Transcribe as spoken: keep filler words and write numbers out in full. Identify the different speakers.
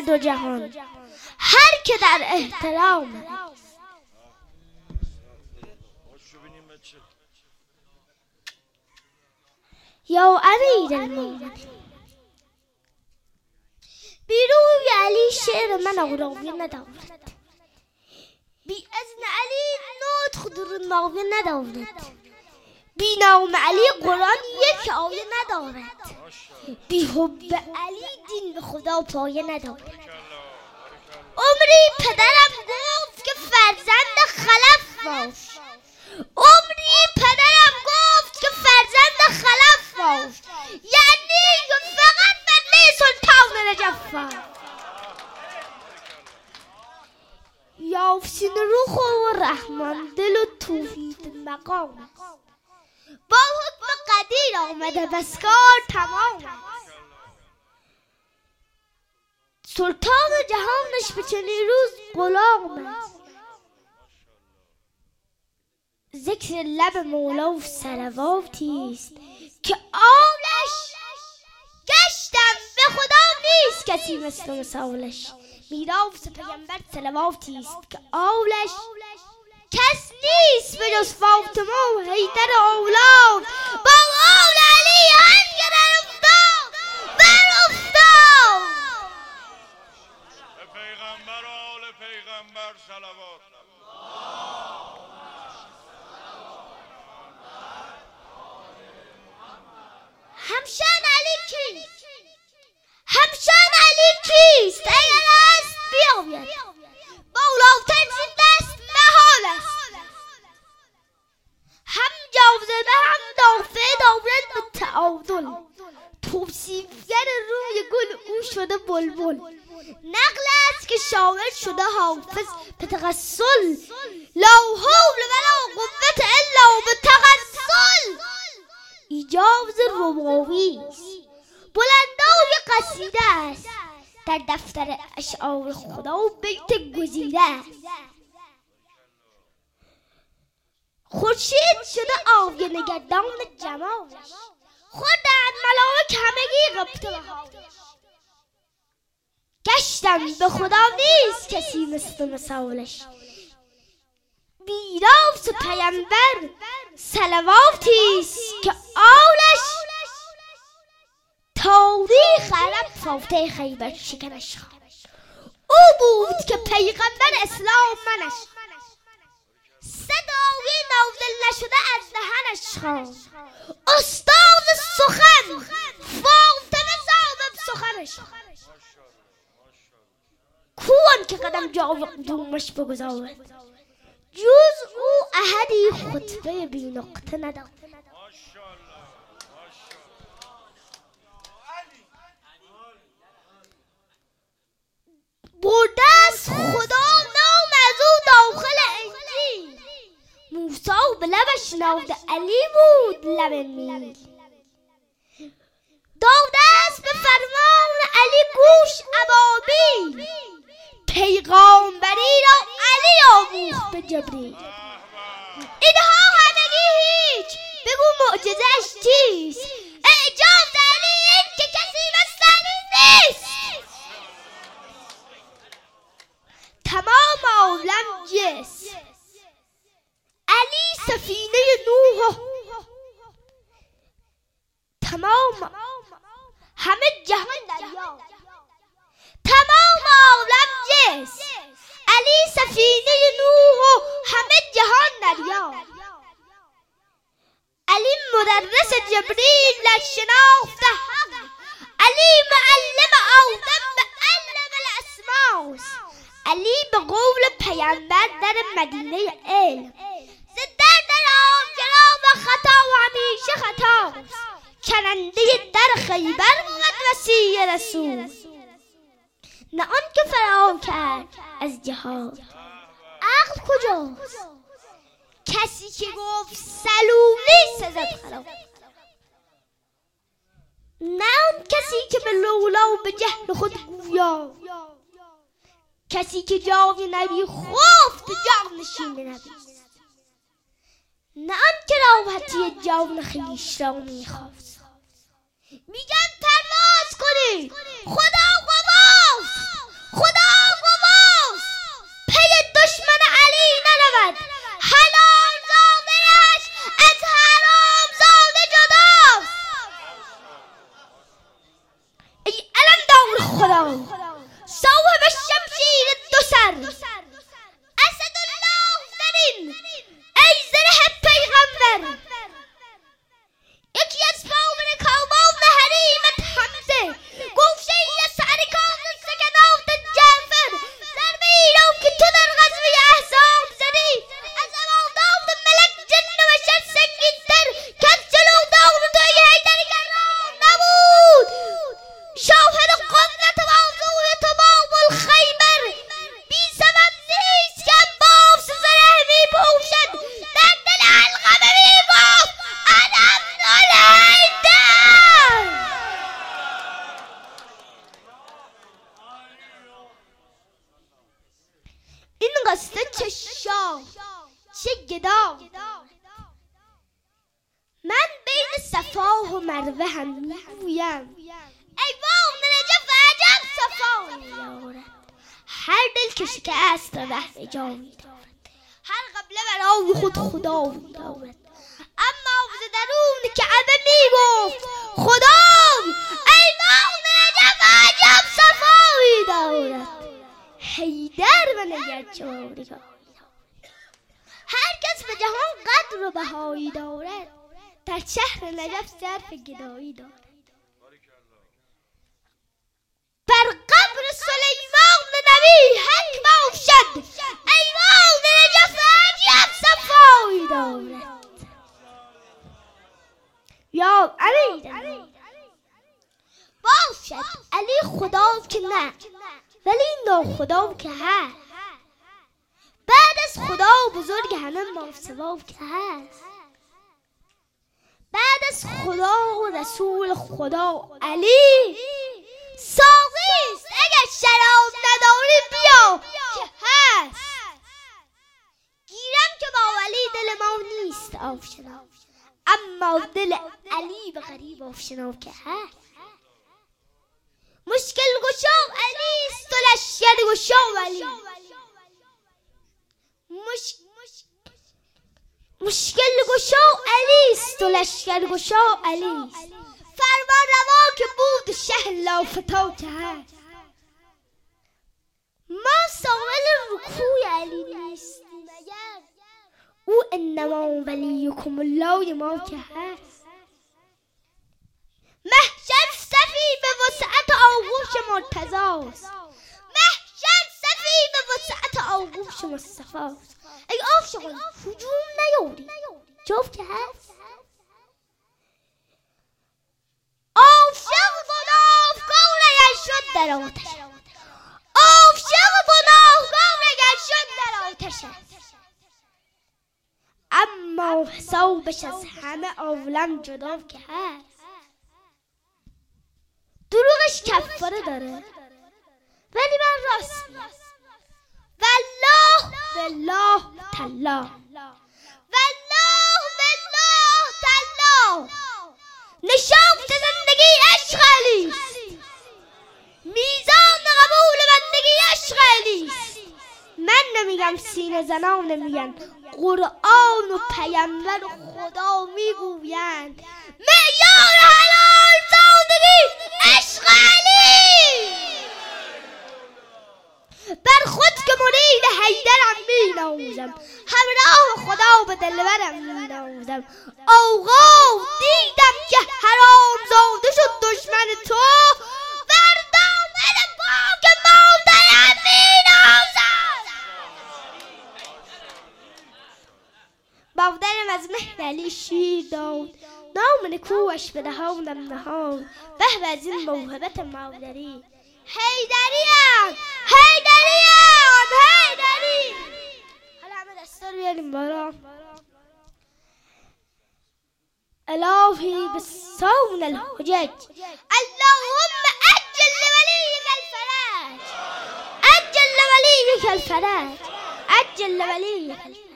Speaker 1: دو جهان، هر که در احترام است. یا امیر المؤمنین، بیروی علی شعر من آراوی ندارد، بی اذن علی نطق در ناوی ندارد، بی نام علی قرآن یک آیه ندارد، بی حب علی دین به خدا پایه ندارد. عمری پدرم گفت که فرزند خلف باش، عمری پدرم گفت که فرزند خلف باش، یعنی فقط بنده سلطان نجف. یاسین روح و رحمان دل و توحید مقام، با حکم قدیر آمده بس کار تمام. سلطان جهانش به چنین روز غلام است، ذکر لب مولا و صلواتی است که آلش گشتم به خدا نیست کسی مثل مثالش. میراث پیامبر صلواتی است که آلش کس نیست به جز فاطمه و حیدر اولاد. با آل علی هنگ در افتاد بر افتاد.
Speaker 2: به پیغمبر آل پیغمبر صلوات.
Speaker 1: همشان علی کیست؟ همشان علی کیست؟ اگر است بیاید، بالاتر زین دست محال است. هم جاذبه هم دافعه دارد به تعادل، توصیفگر روی گل او شده بلبل. نقل است که شاعر شده حافظ به تغسل، لا حول ولا قوة الا به تغسل. ایجاز رباوی است، بلندای قصیده است، در دفتر اشعار خدا و بیت گزیده است. خورشید شده آیه نگردان جمالش، خودند ملائک همگی غبطه بهارش. گشتم به خدا نیست کسی مثل مثالش، میراث پیامبر صلواتی است که آلش تاریخ عرب فاتح خیبر شکنش خواند. او بود که پیغمبر اسلام منش، صدای نازل نشده از دهنش خواند. استاد سخن فاطمه صاحب سخنش خواند. کوان که قدم جای قدومش بگذارد، جز او احدی خطبه بی نقطه ندارد. برده است خدا نام از او داخل انجیل، موسی به لبش ناده علی بود لب نیل. داده است به فرمان علی گوش ابابیل، پیغامبری را علی آموخت به جبریل. اینها همگی هیچ، بگو معجزه‌اش چیست؟ اعجاز علی این که کسی مثل علی نیست. تمام عالم جسم، علی سفینه نوح، تمام همه جهان دریا. تمام عالم جسم، علی سفینه نوح، همه جهان دریا. علی مدرس جبریل در شناخت حق، علی معلم آدم به علم الاسماء. علی به قول پیامبر در مدینه علم، ز در در آنجرا و خطا و همیشه خطاست. کننده در خیبر بود وصی رسول، نه آن که فرار کرد از جهاد. عقل کجاست؟ کسی که گفت سلولی سزد خراب، نه آن کسی که به لولا و به جهل خود گویا، کسی که جای نبی خفت جان نشین نبی، نه آن که راحتی جان خویش را میخواست. میگن پرواز کنید، خدا قواست، خدا، صاحب شمشیر دو سر، اسدالله زرین ای زره پیغمبر. یکی از پامنکاوان حریمت حمزه گفته ای از سرکان سکنات جعفر، ضربه ای را که تو در غزوه احزاب زدی از امادات ملک جن و بشر سنگین‌تر، کس جلو دار توی حیدر کرار نبود. شاهد قدرت بازوی تو باب الخیبر، بی سبب نیست که عباس زره می پوشد، در دل علقمه می گفت انا ابن الحیدر. این قصه چه شاه چه گدا، من بین صفا و مروه هم میگویم ایوان نجف عجب صفایی دارد. هر دل که شکست ره جایی دارد، هر قبله برای خود خدایی دارد. اما ز درون کعبه میگفت خدای ایوان نجف عجب صفایی دارد. حیدر و نگهداری هر کس به جهان قدر و بهایی دارد، در شهر نجف ظرف گدایی دارد. بر قبر سلیمان نبی حق باشد، ایوان نجف عجب صفایی دارد. یا امیر باشد علی خدا که نه، ولی ناخدا که هست. بعد از خدا بزرگ همه ماسوا که هست. بعد از خدا و رسول خدا علی ساقیست، اگر شراب نداری بیا که هست. گیرم که با علی دل ما نیست آشنا، اما دل علی به غریب آشنا که هست. مشکل گشا علی است و لشکر گشا علی، مش... مشکل گشا علی است و لشکر گشا علی است. فرمان روا که بود شه لافتا که هست. ما سائل رکوع علی نیستیم مگر، او انما ولیکم الله ما که هست. محشر صفی به وسعت آغوش مرتضاست، محشر صفی به وسعت آغوش مصطفاست. ای عاشقان هجوم نیاری جفت که هست. عاشق گناهکار اگر شد در آتش، عاشق گناهکار اگر شد در آتش، اما حسابش از همه عالم جدا که هست. دروغش کفاره داره ولی من راست میگم. والله بالله تالله، والله بالله تالله، نشان زندگی عشق علی است، میزان قبول بندگی عشق علی است. من نمیگم سینه زنان نمیگن، قرآن و پیامبر و خدا میگویند معیار حلال زادگی عشق علی. بر خود که مرید حیدرم می نازم، همراه خدا به دلبرم می نازم. آقا دیدم که حرام زاده شد دشمن تو، بر دامن پاک مادرم می نازم. مادرم از مهر علی شیر داد، نام نکوش به دهانم نهاد. به از این موهبت مادری حیدریم، حیدریم، حیدری. حالا همه دستا رو بیاریم بالا. الهی بسون الحجج اللهم عجل لولیک الفرج، عجل لولیک الفرج، عجل لولیک الفرج.